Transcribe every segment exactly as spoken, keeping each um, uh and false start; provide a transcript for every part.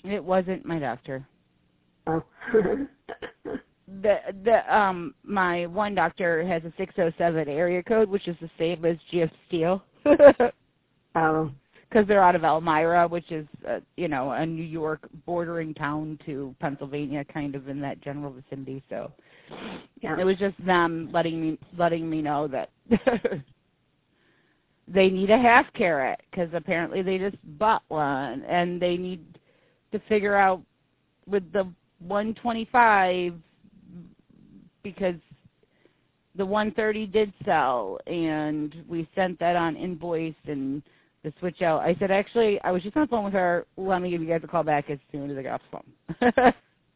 It wasn't my doctor. Oh. the the um my one doctor has a six oh seven area code, which is the same as G F Steel. Oh. Because they're out of Elmira, which is, uh, you know, a New York bordering town to Pennsylvania, kind of in that general vicinity. So yeah. It was just them letting me letting me know that they need a half carrot because apparently they just bought one, and they need to figure out with the one twenty-five because the one thirty did sell, and we sent that on invoice and the switch out. I said, actually, I was just on the phone with her. Let me give you guys a call back as soon as I got off the phone.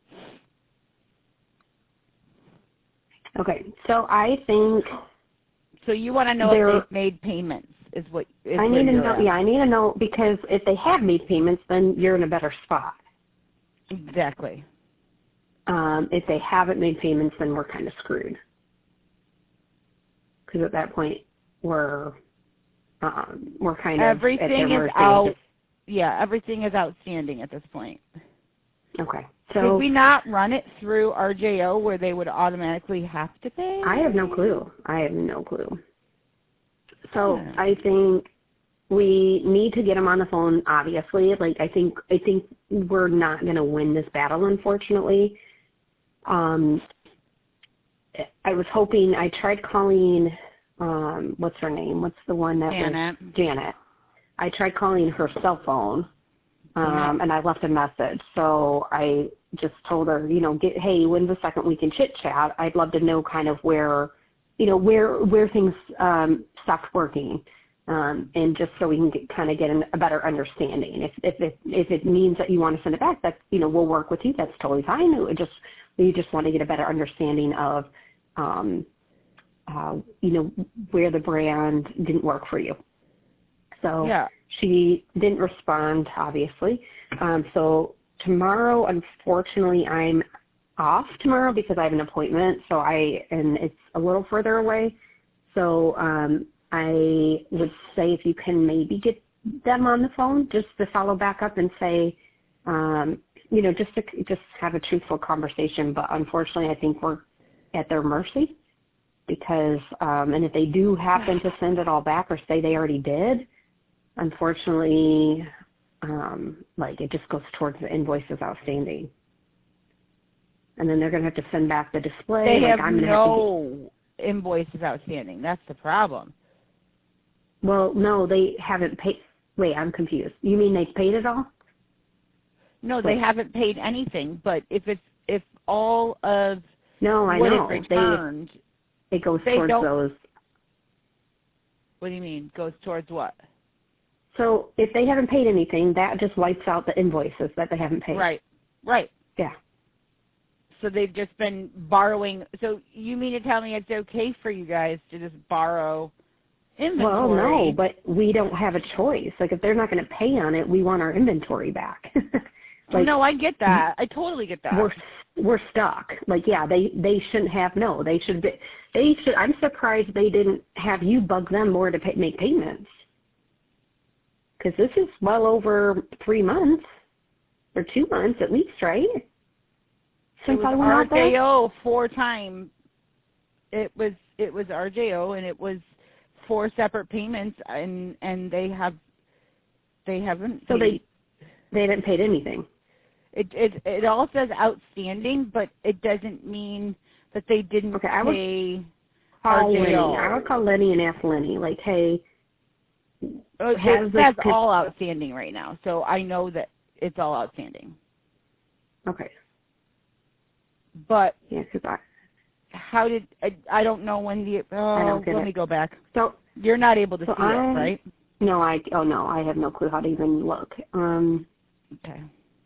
Okay, so I think. So you want to know if they've made payments? Is what is I need to know. at. Yeah, I need to know because if they have made payments, then you're in a better spot. Exactly. Um, if they haven't made payments, then we're kind of screwed. Because at that point, we're um, we're kind of everything at their is mercy. out. Yeah, everything is outstanding at this point. Okay. So did we not run it through R J O where they would automatically have to pay? I have no clue. I have no clue. So yeah. I think we need to get them on the phone. Obviously, like I think I think we're not going to win this battle, unfortunately. Um, I was hoping. I tried calling. Um, what's her name? What's the one that Janet. was Janet? I tried calling her cell phone, um, yeah. and I left a message. So I just told her, you know, get, hey, when's the second we can chit chat? I'd love to know kind of where, you know, where where things um, stopped working, um, and just so we can get, kind of get an, a better understanding. If if it if it means that you want to send it back, that's you know we'll work with you. That's totally fine. It just we just want to get a better understanding of. Um, Uh, you know, where the brand didn't work for you. So yeah. she didn't respond, obviously. Um, so tomorrow, unfortunately, I'm off tomorrow because I have an appointment. So I, and it's a little further away. So um, I would say if you can maybe get them on the phone just to follow back up and say, um, you know, just to just have a truthful conversation. But unfortunately, I think we're at their mercy. Because, um, and if they do happen to send it all back or say they already did, unfortunately, um, like it just goes towards the invoices outstanding. And then they're going to have to send back the display. They like have I'm gonna no have to get, invoices outstanding. That's the problem. Well, no, they haven't paid. Wait, I'm confused. You mean they've paid it all? No, Wait. they haven't paid anything. But if it's if all of no, I what know. it returned. They, It goes they towards don't, those. What do you mean? Goes towards what? So if they haven't paid anything, that just wipes out the invoices that they haven't paid. Right, right. Yeah. So they've just been borrowing. So you mean to tell me it's okay for you guys to just borrow inventory? Well, no, but we don't have a choice. Like if they're not going to pay on it, we want our inventory back. Like, no, I get that. I totally get that. We're we're stuck. Like, yeah, they they shouldn't have. No, they should be. They should. I'm surprised they didn't have you bug them more to pay, make payments. Because this is well over three months or two months at least, right? Since it was I went R out there. J O four times. It was it was R J O and it was four separate payments, and and they have they haven't. So paid. they they haven't paid anything. It, it it all says outstanding, but it doesn't mean that they didn't Okay, I would pay call R J O. Lenny. I would call Lenny and ask Lenny, like, hey, It has says this, all outstanding right now, so I know that it's all outstanding. Okay. But Yeah, because I how did I, I don't know when the oh I don't get let it. me go back. So You're not able to so see I, it, right? No, I oh no, I have no clue how to even look. Um. Okay.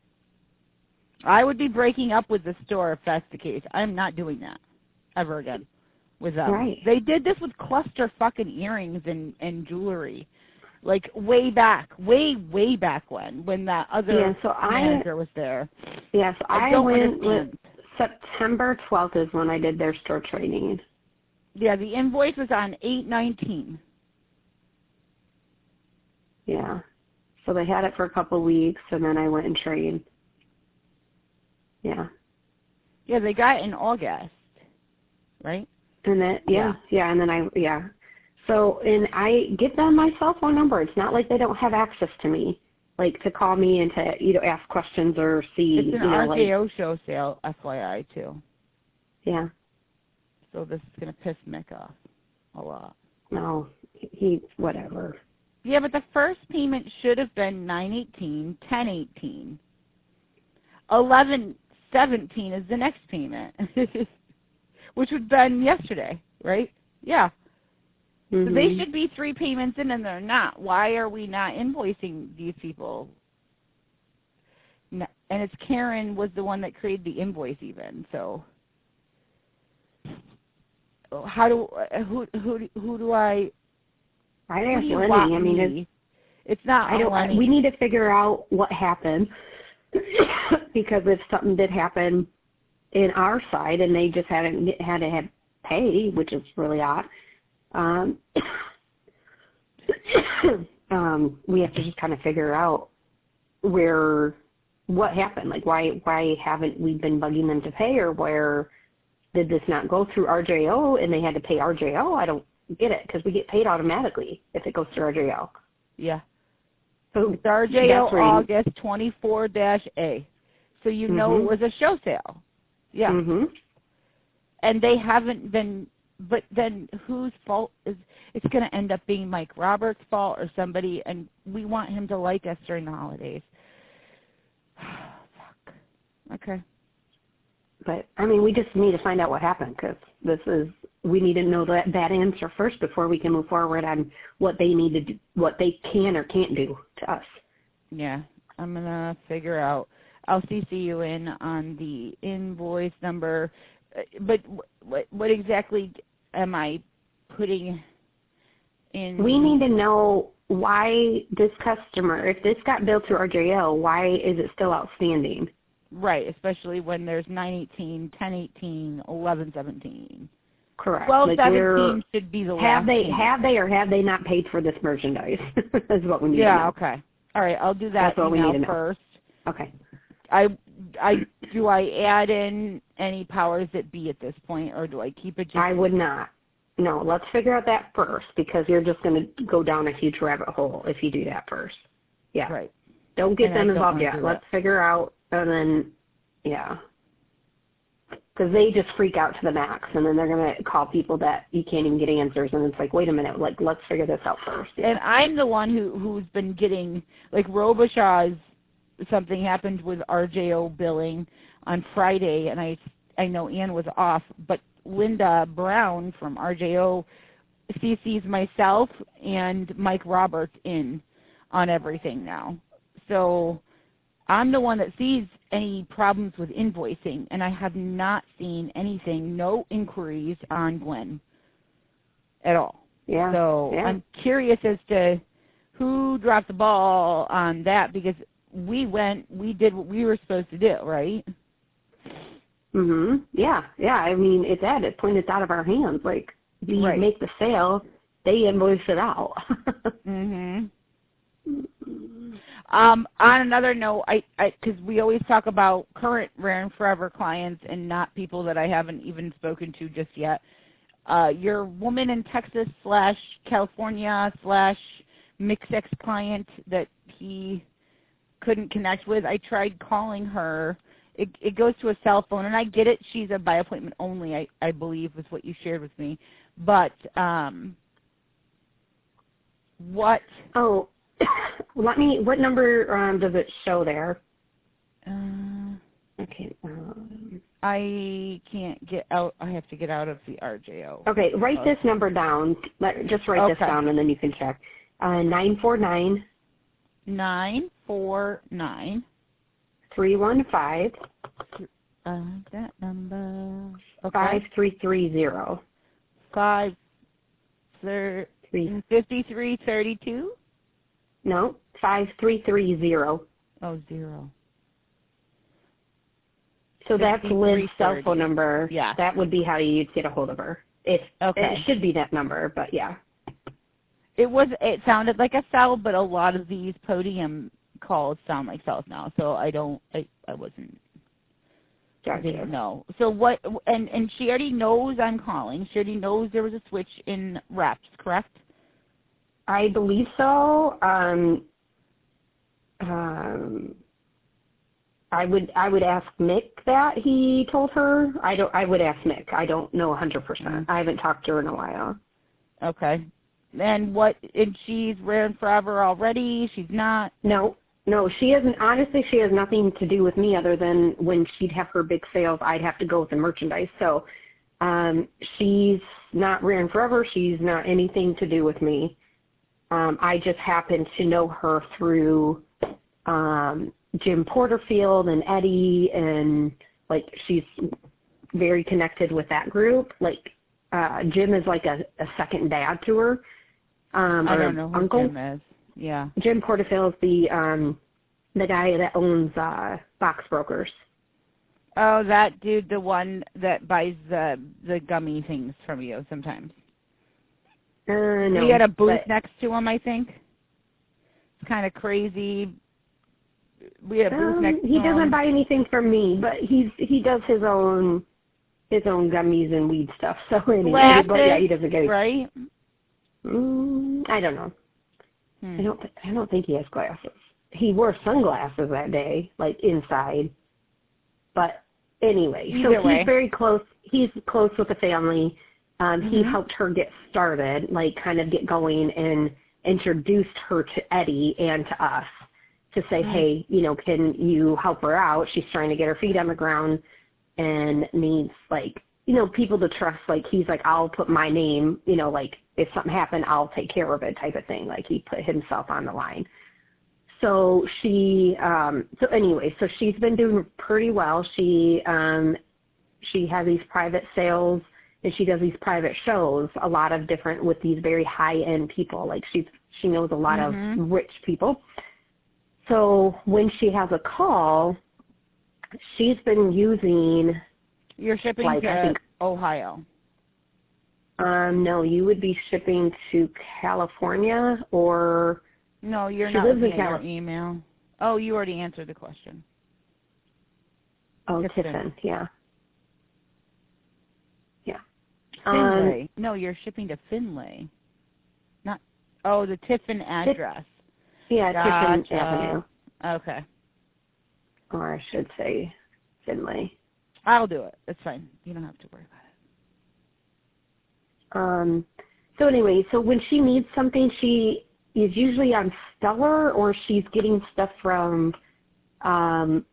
I would be breaking up with the store if that's the case. I'm not doing that ever again with them. Right. They did this with cluster fucking earrings and, and jewelry, like way back, way, way back when, when that other yeah, so manager I, was there. Yeah, so I, I don't went understand. with September twelfth is when I did their store training. Yeah, the invoice was on eight nineteen. Yeah. So they had it for a couple of weeks, and then I went and trained. Yeah. Yeah, they got it in August, right? And then, yeah, yeah, yeah, and then I, yeah. So, and I give them my cell phone number. It's not like they don't have access to me, like to call me and to, you know, ask questions or see, It's an you know, R J O like, show sale, F Y I, too. Yeah. So this is going to piss Mick off a lot. No, he, whatever. Yeah, but the first payment should have been nine eighteen, ten eighteen. eleven seventeen is the next payment, which would have been yesterday, right? Yeah. Mm-hmm. So they should be three payments in, and they're not. Why are we not invoicing these people? No, and it's Karen was the one that created the invoice even. So how do who who who do I? I who asked do you Lenny. want I mean, me? it's, it's not. I don't. I, we need to figure out what happened because if something did happen in our side and they just hadn't had to have pay, which is really odd. Um, um, we have to just kind of figure out where, what happened. Like, why, why haven't we been bugging them to pay, or where did this not go through R J O and they had to pay R J O? I don't get it, because we get paid automatically if it goes through R J O. Yeah. So it's R J O that's August twenty-four dash A. So you know mm-hmm. it was a show sale. Yeah. Mm-hmm. And they haven't been, but then whose fault is, it's going to end up being Mike Roberts' fault or somebody, and we want him to like us during the holidays. Fuck. Okay. But, I mean, we just need to find out what happened, because this is, we need to know that, that answer first before we can move forward on what they need to do, what they can or can't do to us. Yeah, I'm going to figure out. I'll C C you in on the invoice number. But what, what exactly am I putting in? We need to know why this customer, if this got billed through R J O, why is it still outstanding? Right, especially when there's nine eighteen, ten eighteen, eleven seventeen. Correct. twelve seventeen like should be the have last they payment. Have they or have they not paid for this merchandise? That's what we need yeah, to know. okay. All right, I'll do that That's what we need to know. first. Okay. I, I, do I add in any powers that be at this point, or do I keep it just... I would not. No, let's figure out that first, because you're just going to go down a huge rabbit hole if you do that first. Yeah. Right. Don't get And them I don't involved wanna yet. do Let's it. figure out, and then, yeah. Because they just freak out to the max, and then they're going to call people that you can't even get answers, and it's like, wait a minute, like, let's figure this out first. Yeah. And I'm the one who, who's been getting, like, Robichaux's, something happened with R J O billing on Friday, and I, I know Ann was off, but Linda Brown from R J O C Cs myself and Mike Roberts in on everything now. So I'm the one that sees any problems with invoicing, and I have not seen anything, no inquiries on Gwen at all. Yeah. So yeah. I'm curious as to who dropped the ball on that, because we went, we did what we were supposed to do, right? Mhm. Yeah. Yeah. I mean, it's at it point. It's out of our hands. Like, we right. make the sale, they invoice it out. mhm. Um, on another note, I, I, because we always talk about current Rare and Forever clients and not people that I haven't even spoken to just yet. Uh, your woman in Texas slash California slash Mixex client that he couldn't connect with, I tried calling her. It, it goes to a cell phone, and I get it. She's a by appointment only, I, I believe, is what you shared with me. But um, what? Oh, let me. What number um, does it show there? Uh, okay. Um, I can't get out. I have to get out of the R J O. Okay, write oh. this number down. Let, just write okay. this down, and then you can check. Uh, nine four nine. Nine four nine. Three one five. Uh, that number. Okay. Five three three zero. Five. Thir- Three. Fifty-three thirty-two. No, five three three zero. Oh, zero. So that's Lynn's cell phone number. Yeah. That would be how you'd get a hold of her. If okay. It should be that number, but yeah. It was. It sounded like a cell, but a lot of these podium calls sound like cells now. So I don't. I, I wasn't. Gotcha. I didn't know. So what? And and she already knows I'm calling. She already knows there was a switch in reps, correct? I believe so. Um, um, I would I would ask Mick that he told her. I don't. I would ask Mick. I don't know one hundred percent. Mm-hmm. I haven't talked to her in a while. Okay. And what? And she's Rare and Forever already. She's not. No, no. She hasn't. Honestly, she has nothing to do with me other than when she'd have her big sales, I'd have to go with the merchandise. So um, she's not Rare and Forever. She's not anything to do with me. Um, I just happen to know her through um, Jim Porterfield and Eddie, and like she's very connected with that group. Like uh, Jim is like a, a second dad to her. Um, I don't know who uncle. Jim is. Yeah. Jim Porterfield is the um, the guy that owns uh, Box Brokers. Oh, that dude, the one that buys the the gummy things from you sometimes. Uh, no, he had a booth but, next to him, I think. It's kind of crazy. We had a booth um, next to he him. He doesn't buy anything from me, but he's he does his own his own gummies and weed stuff. So anyway, Glasses, but yeah, he doesn't get it. Right? Mm, I don't know. Hmm. I don't. Th- I don't think he has glasses. He wore sunglasses that day, like inside. But anyway, Either so way. he's very close. He's close with the family. Um, Mm-hmm. He helped her get started, like kind of get going, and introduced her to Eddie and to us to say, mm-hmm. hey, you know, can you help her out? She's trying to get her feet on the ground and needs, like, you know, people to trust. Like, he's like, I'll put my name, you know, like, if something happened, I'll take care of it type of thing. Like, he put himself on the line. So she, um, so anyway, so she's been doing pretty well. She, um, she has these private sales, and she does these private shows, a lot of different with these very high-end people. Like she's, she knows a lot mm-hmm. of rich people. So when she has a call, she's been using. You're shipping like, to I think, Ohio. Um, no, you would be shipping to California or. No, you're she not lives looking in at your Cali- email. Oh, you already answered the question. Oh, Tiffin. Tiffin, yeah. Yeah. Finlay. Um, no, you're shipping to Finlay. Not. Oh, the Tiffin address. yeah, Gotcha. Tiffin Avenue. Okay. Or I should say Finlay. I'll do it. It's fine. You don't have to worry about it. Um, so anyway, so when she needs something, she is usually on Stellar, or she's getting stuff from um,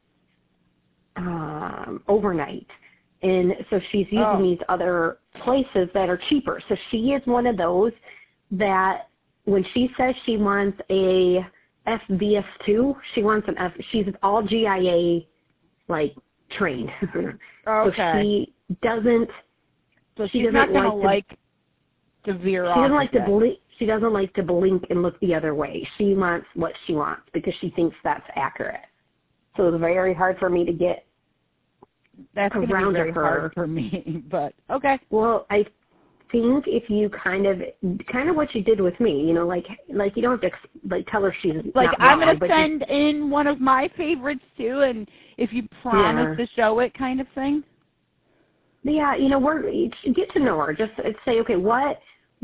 um, Overnight. And so she's using Oh. these other places that are cheaper. So she is one of those that when she says she wants a F B S two, she wants an F, she's all G I A, like, trained. Okay. So she doesn't, So she she's doesn't not going to like like to veer off. She doesn't like to it. blink. She doesn't like to blink and look the other way. She wants what she wants because she thinks that's accurate. So it's very hard for me to get That's going to around be very her. hard for me, but okay. Well, I think if you kind of, kind of what you did with me, you know, like, like you don't have to like tell her she's like not I'm wrong, going to send you, in one of my favorites too, and if you promise yeah. to show it, kind of thing. Yeah, you know, we're get to know her. Just say, okay, what?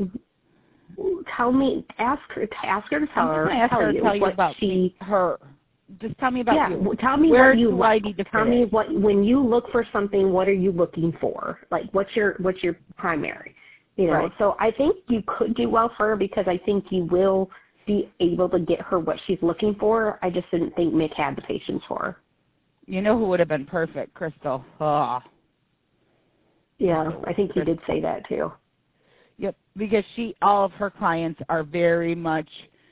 Tell me, ask her, ask her to tell her, ask tell her you tell you what about she. me, her. Just tell me about yeah, you. tell me Where what you do like. I need to Tell fit me it? what when you look for something. What are you looking for? Like, what's your what's your primary? You know. Right. So I think you could do well for her because I think you will be able to get her what she's looking for. I just didn't think Mick had the patience for her. You know who would have been perfect, Crystal? Oh. Yeah, I think you did say that too. Yep, because she, all of her clients are very much,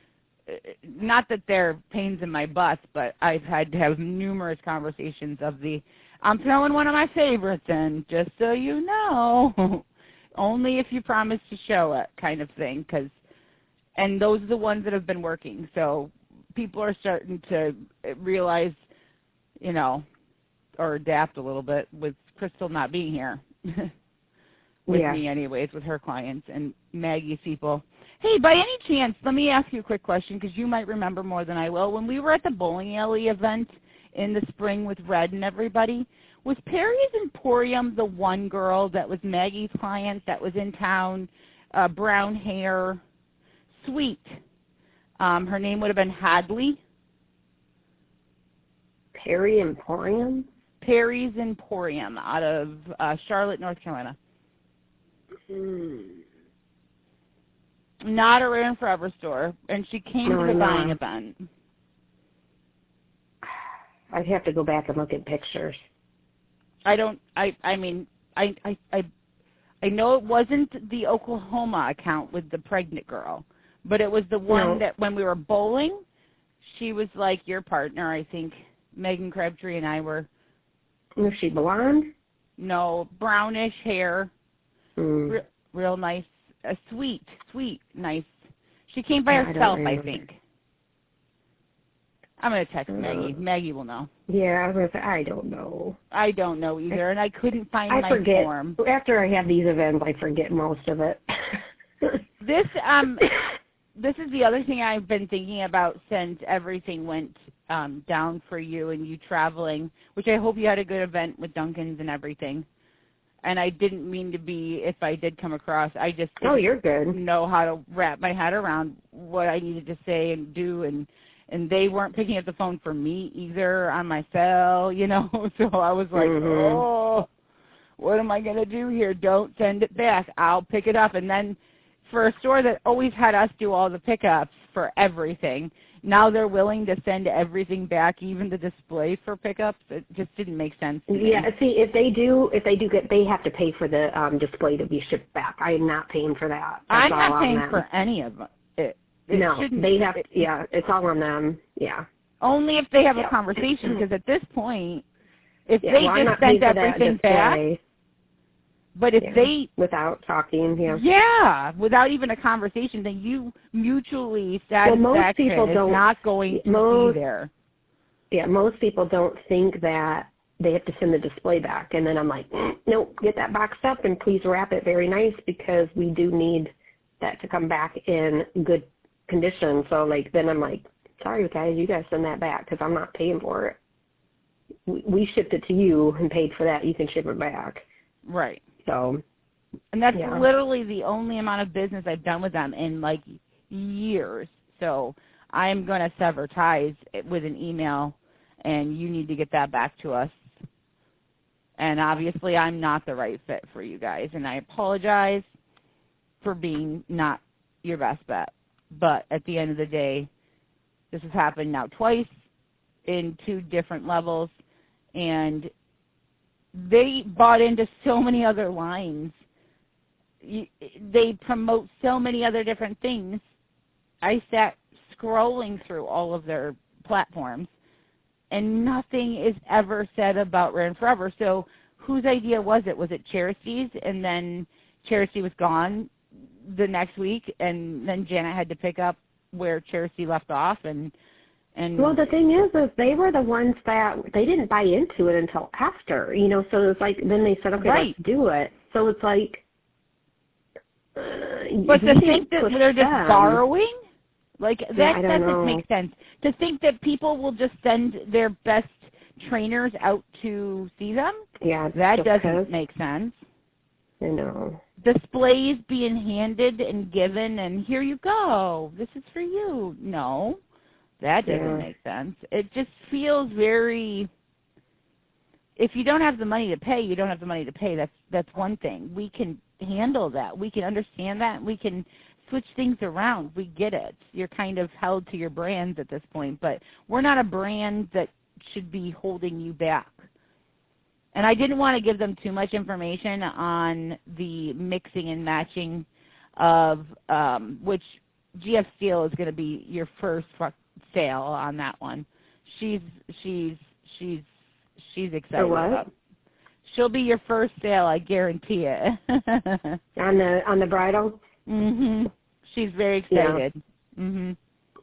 not that they're pains in my butt, but I've had to have numerous conversations of the, I'm throwing one of my favorites in, just so you know, only if you promise to show it kind of thing, because, and those are the ones that have been working. So people are starting to realize, you know, or adapt a little bit with Crystal not being here. with yeah. me anyways, with her clients and Maggie's people. Hey, by any chance, let me ask you a quick question because you might remember more than I will. When we were at the bowling alley event in the spring with Red and everybody, Was Perry's Emporium the one girl that was Maggie's client that was in town, uh, brown hair, sweet? Um, her name would have been Hadley. Perry Emporium? Perry's Emporium out of uh, Charlotte, North Carolina. Hmm. Not a Rare and Forever store, and she came No, to the no. buying event. I'd have to go back and look at pictures. I don't. I. I mean, I. I. I, I know it wasn't the Oklahoma account with the pregnant girl, but it was the one No. that when we were bowling, she was like your partner. I think Megan Crabtree and I were. Was she blonde? No, brownish hair, Mm. re- real nice, uh, sweet, sweet, nice. She came by Yeah, I don't herself, I, remember. think. I'm gonna text Uh, Maggie. Maggie will know. Yeah, I was gonna say, I don't know. I don't know either, and I couldn't find I my forget. form. After I have these events, I forget most of it. This um, this is the other thing I've been thinking about since everything went um, down for you and you traveling, which I hope you had a good event with Duncan's and everything. And I didn't mean to be, if I did come across, I just Oh, didn't you're good. know how to wrap my head around what I needed to say and do, and and they weren't picking up the phone for me either on my cell, you know. So I was like, Mhm. oh, what am I going to do here? Don't send it back. I'll pick it up. And then for a store that always had us do all the pickups for everything, now they're willing to send everything back, even the display for pickups. It just didn't make sense to me. Yeah, see, if they do, if they do get, they have to pay for the um, display to be shipped back. I am not paying for that. That's I'm all not on paying them. for any of it. It no, shouldn't- they have. it- Yeah, it's all on them. Yeah. Only if they have Yeah. a conversation, because at this point, if Yeah, they well, I'm just not paying sent for that everything back, display. but if Yeah. they, Without talking, yeah. yeah, without even a conversation, then you mutually Well, most satisfaction people is don't- not going to most- be there. Yeah, most people don't think that they have to send the display back. And then I'm like, mm, nope, get that boxed up and please wrap it very nice because we do need that to come back in good condition. So, like, then I'm like, sorry, guys, you guys send that back because I'm not paying for it. We, we shipped it to you and paid for that. You can ship it back. Right. So, And that's yeah. literally the only amount of business I've done with them in, like, years. So I'm going to sever ties with an email, and you need to get that back to us. And obviously I'm not the right fit for you guys, and I apologize for being not your best bet. But at the end of the day, this has happened now twice in two different levels, and they bought into so many other lines. You, they promote so many other different things. I sat scrolling through all of their platforms, and nothing is ever said about Rare and Forever. So whose idea was it? Was it Charity's, and then Charity was gone the next week, and then Janet had to pick up where Charity left off, and and well, the thing is, is they were the ones that they didn't buy into it until after, you know. So it's like then they said, okay, right. let's do it. So it's like, uh, but we to didn't think that push they're just them. borrowing, like that Yeah, I don't doesn't know. make sense. To think that people will just send their best trainers out to see them, Yeah, that just doesn't 'cause, make sense. I know. Displays being handed and given, and here you go, this is for you. No, that doesn't Yeah. make sense. It just feels very, if you don't have the money to pay, you don't have the money to pay. That's that's one thing. We can handle that. We can understand that. We can switch things around. We get it. You're kind of held to your brands at this point, but we're not a brand that should be holding you back. And I didn't want to give them too much information on the mixing and matching of, um, which G F Steele is going to be your first sale on that one. She's she's she's she's excited For what? about. She'll be your first sale, I guarantee it. On the on the bridal. Mhm. She's very excited. Yeah. Mhm.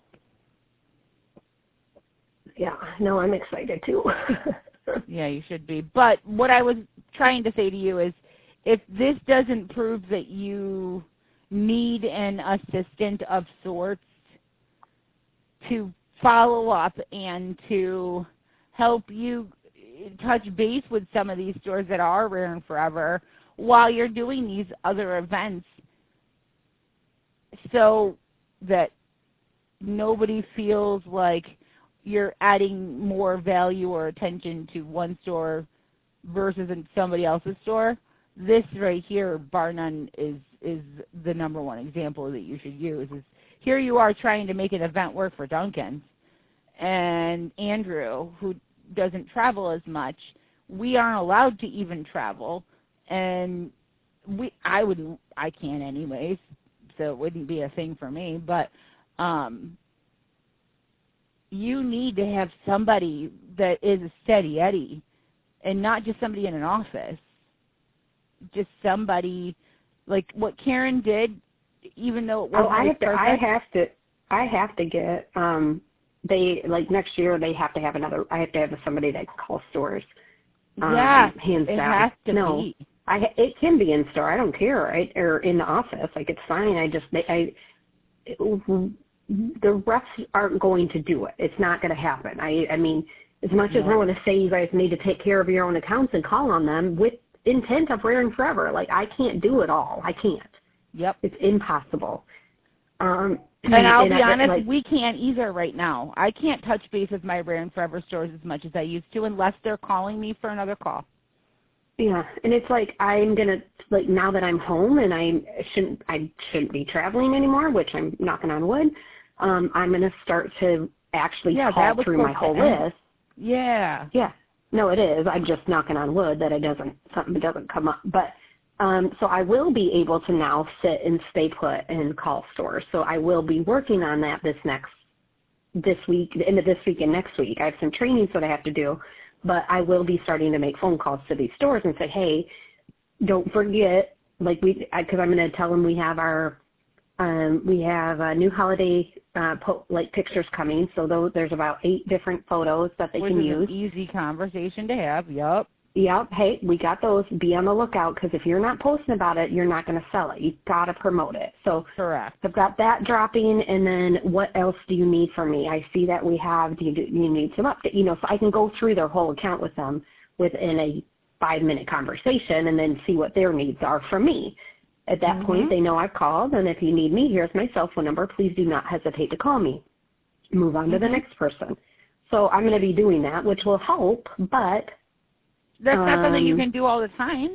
Yeah. No, I'm excited too. Yeah, you should be. But what I was trying to say to you is, if this doesn't prove that you need an assistant of sorts to follow up and to help you touch base with some of these stores that are Rare and Forever while you're doing these other events so that nobody feels like you're adding more value or attention to one store versus in somebody else's store. This right here, bar none, is is the number one example that you should use. Is here you are trying to make an event work for Dunkin', and Andrew, who doesn't travel as much, we aren't allowed to even travel, and we I wouldn't I can't anyways, so it wouldn't be a thing for me. But um, you need to have somebody that is a steady Eddie, and not just somebody in an office. Just somebody like what Karen did, even though it wasn't oh, I have to, perfect. I have to, I have to get. Um, they like next year they have to have another. I have to have somebody that calls stores. Um, yeah, hands it down. has to no, be. I it can be in store. I don't care, right? Or in the office, like it's fine. I just they, I. It, the refs aren't going to do it. It's not going to happen. I I mean, as much as I want to say you guys need to take care of your own accounts and call on them with intent of Rare and Forever, like I can't do it all. I can't. Yep. It's impossible. Um, and I'll and be I, honest, like, we can't either right now. I can't touch base with my Rare and Forever stores as much as I used to unless they're calling me for another call. Yeah, and it's like I'm gonna like now that I'm home and I shouldn't I shouldn't be traveling anymore, which I'm knocking on wood. Um, I'm gonna start to actually yeah, call through my whole list. Yeah. Yeah. No, it is. I'm just knocking on wood that it doesn't something doesn't come up. But um, so I will be able to now sit and stay put and call stores. So I will be working on that this next this week, the end of this week and next week. I have some trainings that I have to do, but I will be starting to make phone calls to these stores and say, hey, don't forget, like we, because I'm going to tell them we have our Um, we have uh, new holiday uh, po- like pictures coming, so those, there's about eight different photos that they Which can is use. An easy conversation to have. Yep. Yep. Hey, we got those. Be on the lookout because if you're not posting about it, you're not going to sell it. You've got to promote it. So correct. I've got that dropping, and then what else do you need from me? I see that we have. Do you, do you need some update? You know, so I can go through their whole account with them within a five-minute conversation, and then see what their needs are from me. At that mm-hmm. point, they know I've called, and if you need me, here's my cell phone number. Please do not hesitate to call me. Move on mm-hmm. to the next person. So I'm going to be doing that, which will help, but... That's um, not something you can do all the time.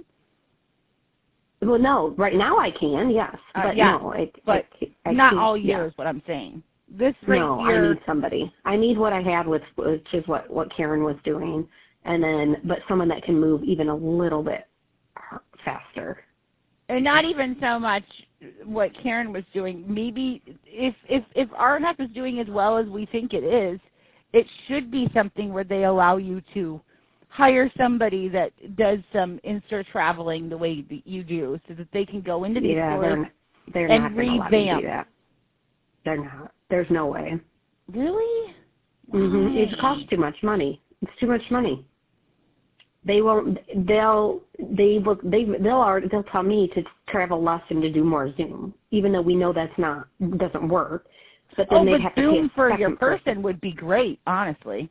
Well, no. Right now I can, yes. Uh, but yeah, no. It, but it, I not can't, all year yeah. is what I'm saying. This right no, here... I need somebody. I need what I had with, which is what, what Karen was doing, and then, but someone that can move even a little bit faster. And not even so much what Karen was doing. Maybe if if if R N F is doing as well as we think it is, it should be something where they allow you to hire somebody that does some in-store traveling the way that you do, so that they can go into these yeah, stores they're, they're and not going to allow me to do that. They're not. There's no way. Really? Mm-hmm. It costs too much money. It's too much money. They won't. They'll. They will. They. They'll. They'll tell me to travel less and to do more Zoom, even though we know that's not doesn't work. But then oh, they but have to Zoom pay for your person, person would be great, honestly.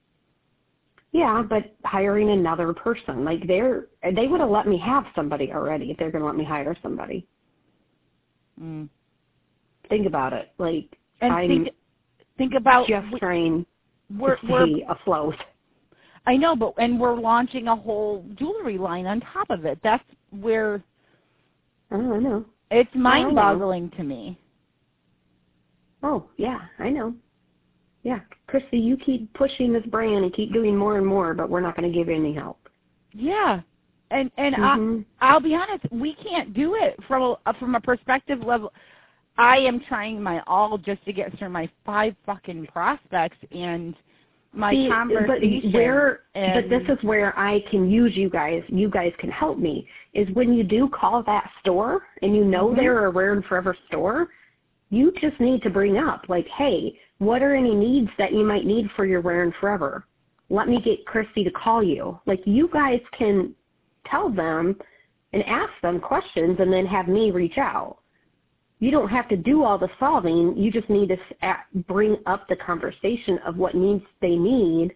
Yeah, but hiring another person, like they're they would have let me have somebody already if they're going to let me hire somebody. Mm. Think about it. Like and I'm think think about just we, trying we're, to we're, stay afloat. I know, but and we're launching a whole jewelry line on top of it. That's where I don't know. It's mind-boggling to me. Oh yeah, I know. Yeah, Christy, you keep pushing this brand and keep doing more and more, but we're not going to give you any help. Yeah, and and mm-hmm. I, I'll be honest, we can't do it from a, from a perspective level. I am trying my all just to get through my five fucking prospects and my See, conversation. But, where, and, but this is where I can use you guys. You guys can help me. Is when you do call that store and you know mm-hmm. they're a Rare and Forever store, you just need to bring up, like, hey, what are any needs that you might need for your Rare and Forever? Let me get Christy to call you. Like, you guys can tell them and ask them questions and then have me reach out. You don't have to do all the solving. You just need to bring up the conversation of what needs they need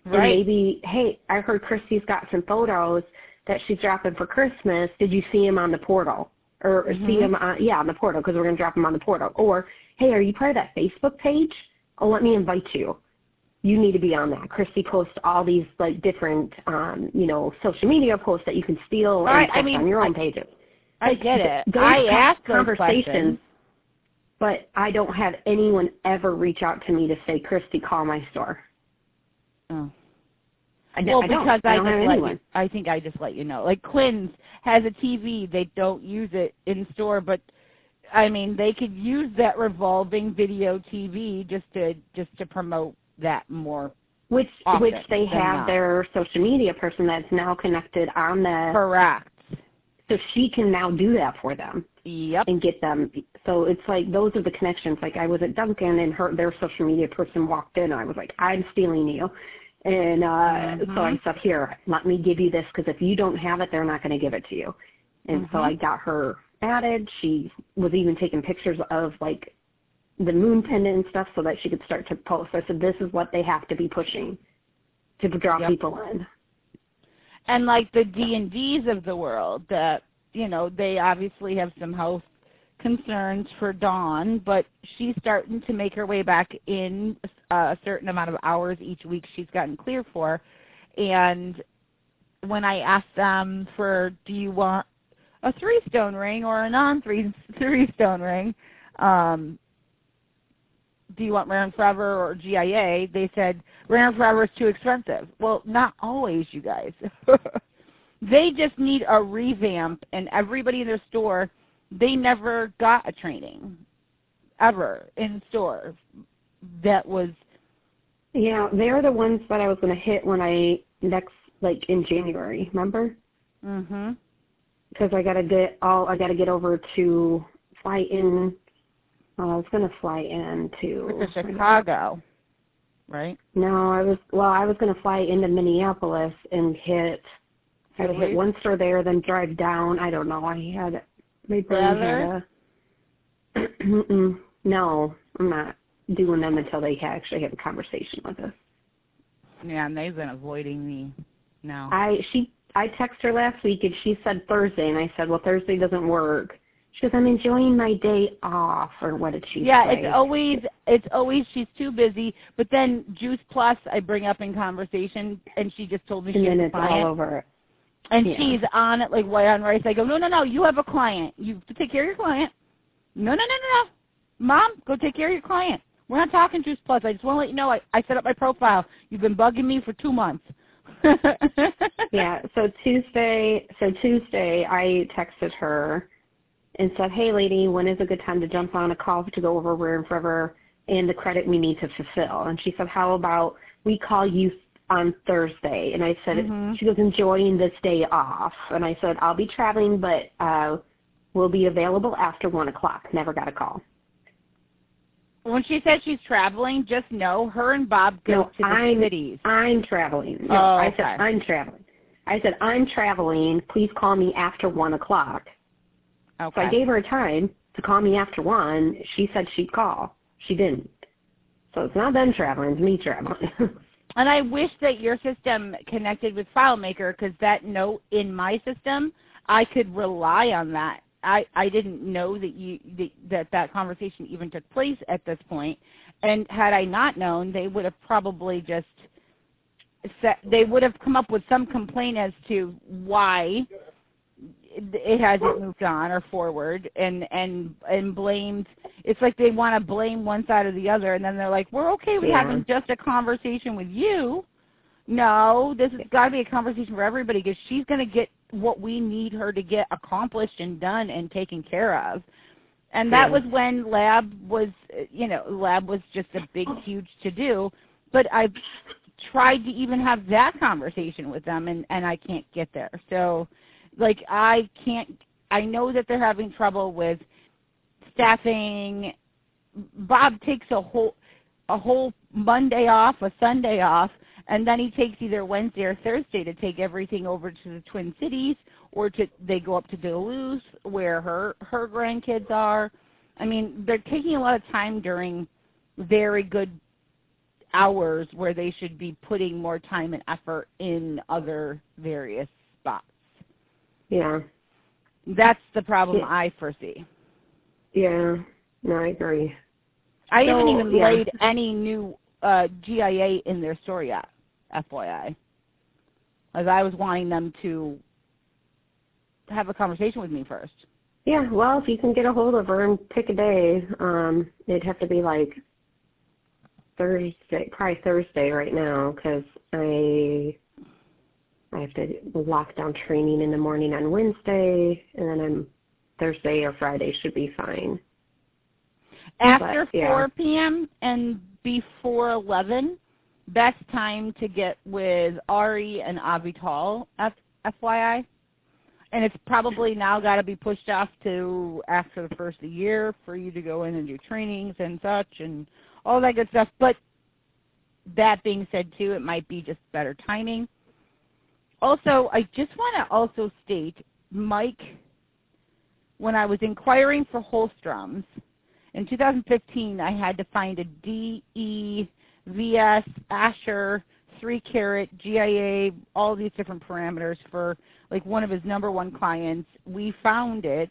Right. And maybe, hey, I heard Christy's got some photos that she's dropping for Christmas. Did you see him on the portal? Or mm-hmm. see him on, yeah, on the portal, because we're going to drop him on the portal. Or, hey, are you part of that Facebook page? Oh, let me invite you. You need to be on that. Christy posts all these, like, different, um, you know, social media posts that you can steal and right. post I mean, on your own I, pages. I Like, get it. Those I ask those conversations, questions. but I don't have anyone ever reach out to me to say, Christy, call my store. Oh. I, well, I because don't. I, I don't just have let anyone. you, I think I just let you know. Like Quinn's has a T V. They don't use it in store, but I mean, they could use that revolving video T V just to just to promote that more. Which often which they have not. their social media person that's now connected on the. Correct. So she can now do that for them. Yep. And get them. So it's like those are the connections. Like I was at Dunkin' and her their social media person walked in and I was like, I'm stealing you. And uh, mm-hmm. so I said, here, let me give you this because if you don't have it, they're not going to give it to you. And mm-hmm. so I got her added. She was even taking pictures of like the moon pendant and stuff so that she could start to post. I said, this is what they have to be pushing to draw yep. people in. And like the D and Ds of the world, that you know, they obviously have some health concerns for Dawn, but she's starting to make her way back in a certain amount of hours each week she's gotten clear for. And when I asked them for, do you want a three-stone ring or a non-three three-stone ring, um, do you want Rare and Forever or G I A, they said, Rare and Forever is too expensive. Well, not always, you guys. They just need a revamp, and everybody in their store, they never got a training ever in store that was. Yeah, they're the ones that I was going to hit when I next, like in January, remember? Mhm. Because I got to get all, I got to get over to fly in. Well, I was going to fly in to to Chicago, right? No, I was, well, I was going to fly into Minneapolis and hit. I had to hit one store there, then drive down. I don't know. I had, my brain had a, no, I'm not doing them until they actually have a conversation with us. Yeah, and they've been avoiding me now. I, she, I texted her last week and she said Thursday, and I said, well, Thursday doesn't work. She goes, I'm enjoying my day off, or what did she yeah, say? Yeah, it's always, it's always she's too busy. But then Juice Plus I bring up in conversation, and she just told me and she has then a it's client. all over. And yeah. she's on it like white on rice. I go, no, no, no, you have a client. You have to take care of your client. No, no, no, no, no. Mom, go take care of your client. We're not talking Juice Plus. I just want to let you know I, I set up my profile. You've been bugging me for two months. yeah, so Tuesday, so Tuesday I texted her and said, hey, lady, when is a good time to jump on a call to go over Rare and Forever and the credit we need to fulfill? And she said, how about we call you on Thursday? And I said, mm-hmm. she was enjoying this day off. And I said, I'll be traveling, but uh, we'll be available after one o'clock. Never got a call. When she said she's traveling, just know her and Bob go no, to the I'm, cities. I'm traveling. No, oh, I okay. said, I'm traveling. I said, I'm traveling. Please call me after one o'clock. Okay. So I gave her a time to call me after one. She said she'd call. She didn't. So it's not them traveling, it's me traveling. And I wish that your system connected with FileMaker, because that note in my system, I could rely on that. I, I didn't know that you that that conversation even took place at this point. And had I not known, they would have probably just set, they would have come up with some complaint as to why it hasn't moved on or forward, and and and blamed. It's like they want to blame one side or the other, and then they're like, we're okay with yeah. having just a conversation with you. No, this has got to be a conversation for everybody, because she's going to get what we need her to get accomplished and done and taken care of. And that yeah. was when Lab was, you know, Lab was just a big, huge to-do. But I've tried to even have that conversation with them, and, and I can't get there. So, like, I can't, I know that they're having trouble with staffing. Bob takes a whole, a whole Monday off, a Sunday off, and then he takes either Wednesday or Thursday to take everything over to the Twin Cities, or to they go up to Duluth where her her grandkids are. I mean, they're taking a lot of time during very good hours where they should be putting more time and effort in other various spots. Yeah. That's the problem yeah. I foresee. Yeah. No, I agree. I so, haven't even yeah. laid any new uh, G I A in their store yet, F Y I. As I was wanting them to have a conversation with me first. Yeah, well, if you can get a hold of her and pick a day, um, it'd have to be like Thursday, probably Thursday right now, because I I have to lock down training in the morning on Wednesday, and then I'm Thursday or Friday should be fine. After but, yeah. four p.m. and before eleven, best time to get with Ari and Avital, F- FYI. And it's probably now got to be pushed off to after the first of the year for you to go in and do trainings and such and all that good stuff. But that being said, too, it might be just better timing. Also, I just want to also state, Mike, when I was inquiring for Holstrom's, in two thousand fifteen, I had to find a D E, V S, Asher, three carat, G I A, all these different parameters for like one of his number one clients. We found it,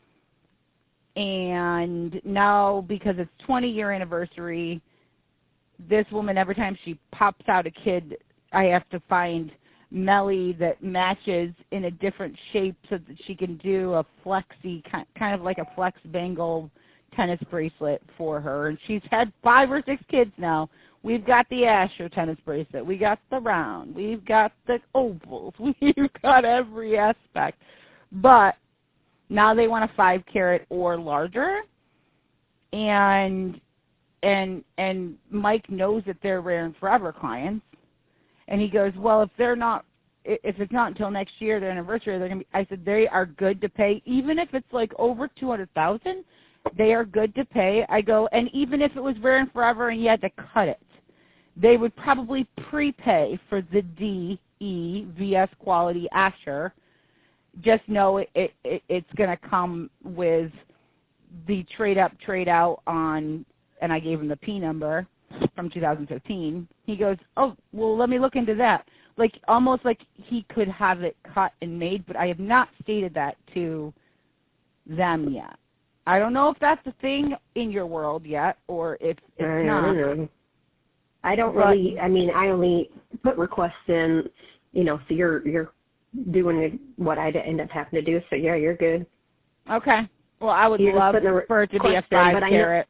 and now because it's twenty year anniversary, this woman, every time she pops out a kid, I have to find Melly that matches in a different shape so that she can do a flexi, kind of like a flex bangle tennis bracelet for her. And she's had five or six kids now. We've got the Asher tennis bracelet. We got the round. We've got the ovals. We've got every aspect. But now they want a five carat or larger. And and and Mike knows that they're Rare and Forever clients. And he goes, well, if they're not, if it's not until next year, their anniversary, they're gonna be. I said they are good to pay, even if it's like over two hundred thousand. They are good to pay. I go, and even if it was Rare and Forever and you had to cut it, they would probably prepay for the D E V S quality Asher. Just know it, it, it it's going to come with the trade up, trade out on, and I gave him the P number from two thousand fifteen. He goes, oh, well, let me look into that. Like, almost like he could have it cut and made, but I have not stated that to them yet. I don't know if that's a thing in your world yet, or if it's I not. don't know. I don't But, really, I mean, I only put requests in, you know, so you're you're doing what I end up having to do, so yeah, you're good. Okay. Well, I would You're love for it to be a five carat.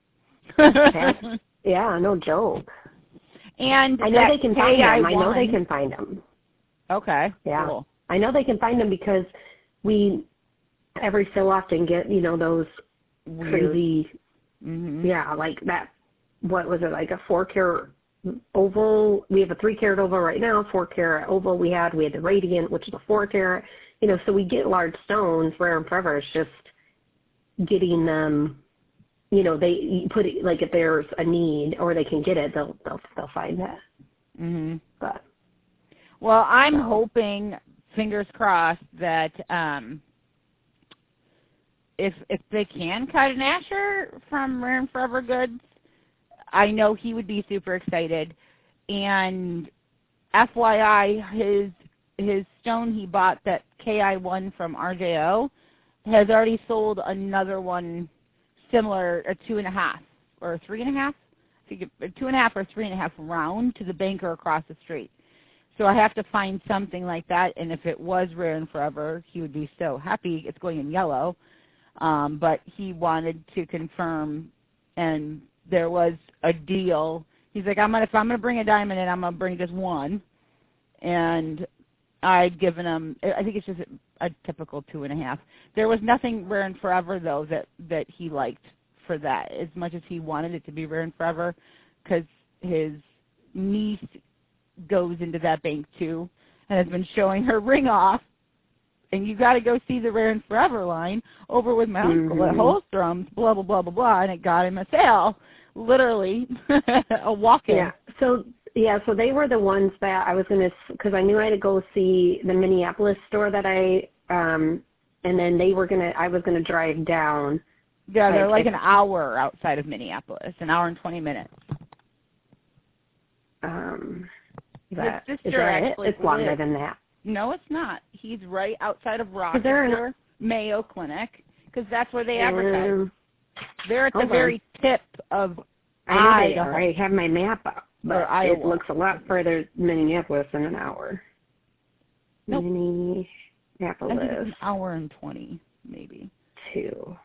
Yeah, no joke. And I know they can find them. I, I know they can find them. Okay. Yeah. Cool. I know they can find them because we every so often get, you know, those Weird. crazy, mm-hmm. yeah, like that, what was it, like a four carat oval. We have a three carat oval right now, four carat oval we had. We had the Radiant, which is a four carat. You know, so we get large stones, Rare and Forever. It's just getting them, you know, they put it, like if there's a need or they can get it, they'll they'll, they'll find that. Mm-hmm. But, well, I'm so. hoping, fingers crossed, that um, if if they can cut an Asher from Rare and Forever Goods, I know he would be super excited. And F Y I, his his stone he bought that K I won from R J O has already sold another one similar, a two and a half or three and a half, I think it, two and a half or three and a half round to the banker across the street. So I have to find something like that. And if it was Rare and Forever, he would be so happy. It's going in yellow. Um, but he wanted to confirm, and there was a deal. He's like, I'm gonna, if I'm going to bring a diamond in, I'm going to bring just one. And I'd given him, I think it's just a, a typical two and a half. There was nothing Rare and Forever, though, that, that he liked for that, as much as he wanted it to be Rare and Forever, because his niece goes into that bank, too, and has been showing her ring off. And you got to go see the Rare and Forever line over with my mm-hmm. uncle at Holstrom's, blah, blah, blah, blah, blah, and it got him a sale, literally, a walk-in. Yeah, so, yeah, so they were the ones that I was going to, because I knew I had to go see the Minneapolis store that I, um, and then they were going to, I was going to drive down. Yeah, they're like, like an hour outside of Minneapolis, an hour and twenty minutes. Is that, His is sister that it? actually It's longer lives. than that. No, it's not. He's right outside of Is there Rochester, an, Mayo Clinic, because that's where they advertise. um, They're at the hold very on. tip of I know they Idaho. are. I have my map up, but Or Iowa. it looks a lot further than Minneapolis in an hour. Nope. I think Minneapolis it's an hour and twenty, maybe. two.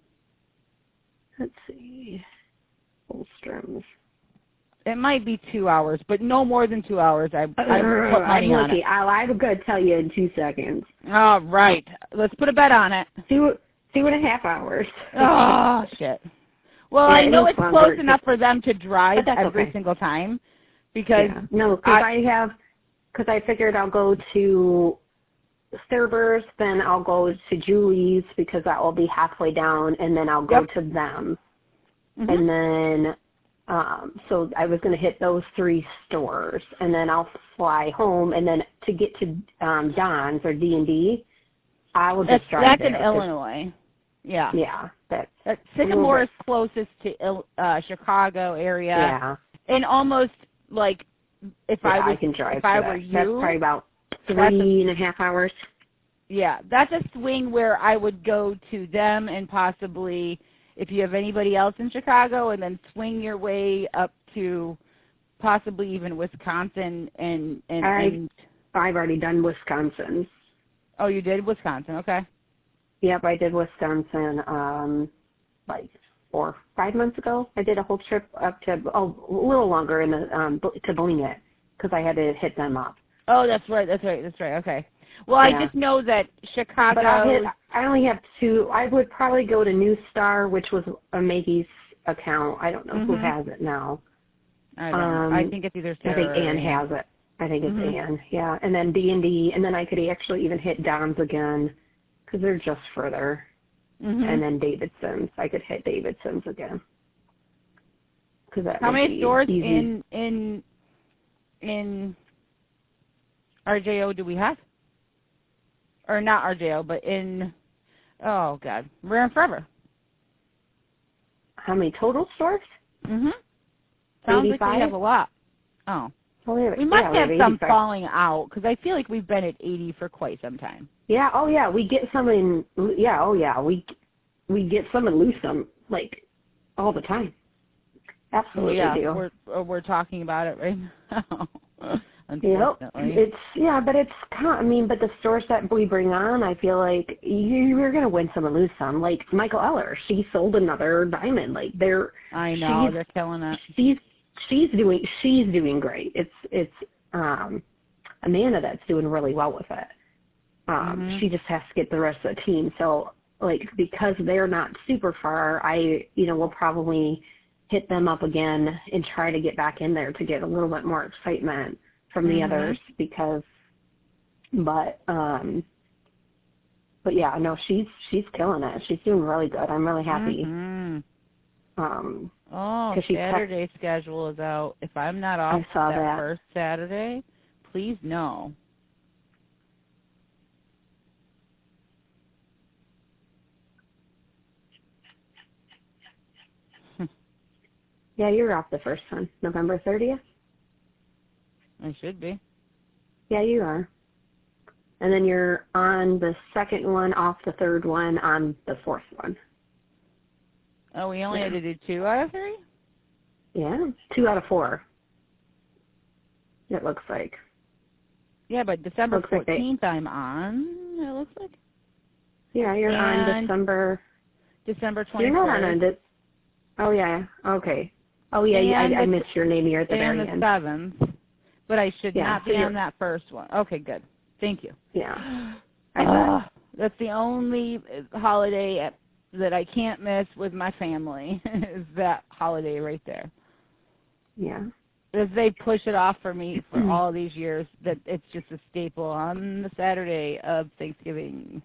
Let's see. Holstrom's. It might be two hours, but no more than two hours. I, I Uh, put money I'm on looking. it. I'll, I'm going to tell you in two seconds. All right. Let's put a bet on it. Two, two and a half hours. Oh, shit. Well, Yeah, I it know looks it's longer, close too. enough for them to drive But that's every okay. single time because Yeah. No, because I, I, have, because I figured I'll go to Thurber's, then I'll go to Julie's because that will be halfway down, and then I'll go Yep. to them. Mhm. And then, um, so I was going to hit those three stores, and then I'll fly home, and then to get to um, Don's or D and D, I will that's, just drive that's there. in 'cause- Illinois. Yeah. Yeah, that's Uh, a Sycamore little is closest to Il- uh, Chicago area, yeah. and almost like if Yeah, I I was can drive if to I that. were That's probably you, about That's a- three and a half hours. yeah, that's a swing where I would go to them and possibly if you have anybody else in Chicago, and then swing your way up to possibly even Wisconsin and and, I- and I've already done Wisconsin. oh, you did Wisconsin, okay. Yep, I did Wisconsin um, like four, five months ago. I did a whole trip up to, oh, a little longer in the um, to Bolingate because I had to hit them up. Oh, that's right, that's right, that's right, okay. Well, Yeah. I just know that Chicago. But I'll hit, I only have two. I would probably go to New Star, which was a Maggie's account. I don't know who Mhm. has it now. I don't Um, know. I think it's either I Sarah think or Ann Ann. has it. I think it's Mhm. Ann, yeah. And then D and D, and then I could actually even hit Don's again because they're just further. Mhm. And then Davidson's. I could hit Davidson's again. Cause that How would many be stores easy. in in in R J O do we have? Or not R J O, but in oh god, Rare and Forever. How many total stores? Mhm. Sounds like eighty-five? we have a lot. Oh, Oh, we, have, we must yeah, have we some eighty-five. falling out because I feel like we've been at eighty for quite some time. Yeah. Oh, yeah. We get some in. Yeah. Oh, yeah. We we get some and lose some like all the time. Absolutely yeah, do. we're uh, we're talking about it right now. Yep. Unfortunately. It's yeah, but it's kind. I mean, but the stores that we bring on, I feel like you're gonna win some and lose some. Like Michael Eller, she sold another diamond. Like they're I know she's, they're killing it. She's she's doing she's doing great. It's it's um Amanda that's doing really well with it. Um, Mhm. She just has to get the rest of the team. So like because they're not super far, I you know will probably hit them up again and try to get back in there to get a little bit more excitement from the Mhm. others because but um but yeah, no, she's she's killing it. She's doing really good. I'm really happy. Mhm. Um Oh, 'cause she Saturday schedule is out. If I'm not off I saw that, that. first Saturday, please no. Yeah, you're off the first one. November thirtieth? I should be. Yeah, you are. And then you're on the second one, off the third one, on the fourth one. Oh, we only Yeah. had to do two out of three? Yeah, two out of four. It looks like. Yeah, but December Looks like they- fourteenth I'm on, it looks like. Yeah, you're on And December. December You're not on twenty-first. it. Oh yeah. Okay. Oh yeah, you, And I, I the- missed your name here at the And very the end. seventh. But I should Yeah, not so be you're- on that first one. Okay, good. Thank you. Yeah. I bet. Ah, that's the only holiday at, that I can't miss with my family is that holiday right there. Yeah. As they push it off for me for all these years, that it's just a staple on the Saturday of Thanksgiving.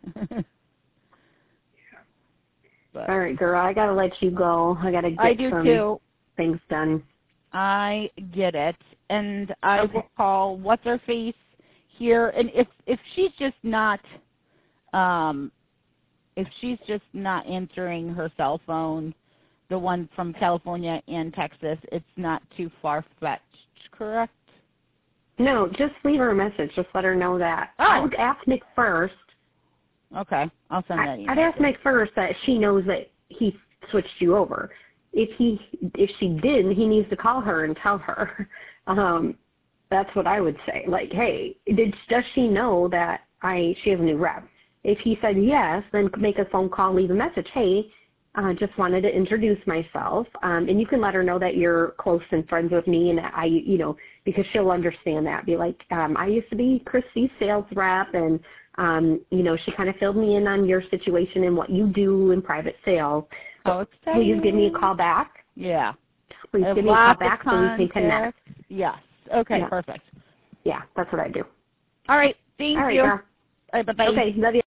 But All right, girl. I gotta let you go. I gotta get I do some too. things done. I get it, and I Okay. will call what's her face here, and if if she's just not, um, if she's just not answering her cell phone, the one from California and Texas, it's not too far fetched, correct? No, just leave her a message. Just let her know that. Oh. I would ask Nick first. Okay, I'll send that email. I'd ask Nick first that she knows that he switched you over. If he, if she didn't, he needs to call her and tell her. Um, that's what I would say. Like, hey, did does she know that I she has a new rep? If he said yes, then make a phone call, leave a message. Hey, I uh, just wanted to introduce myself, um, and you can let her know that you're close and friends with me, and I, you know, because she'll understand that. Be like, um, I used to be Christy's sales rep, and um, you know, she kind of filled me in on your situation and what you do in private sales. Oh, exciting. Please give me a call back. Yeah. Please give me a call back so we can connect. Yes. Okay, yeah. perfect. Yeah, that's what I do. All right. Thank All right, you. girl. All right, bye-bye. Okay, love you.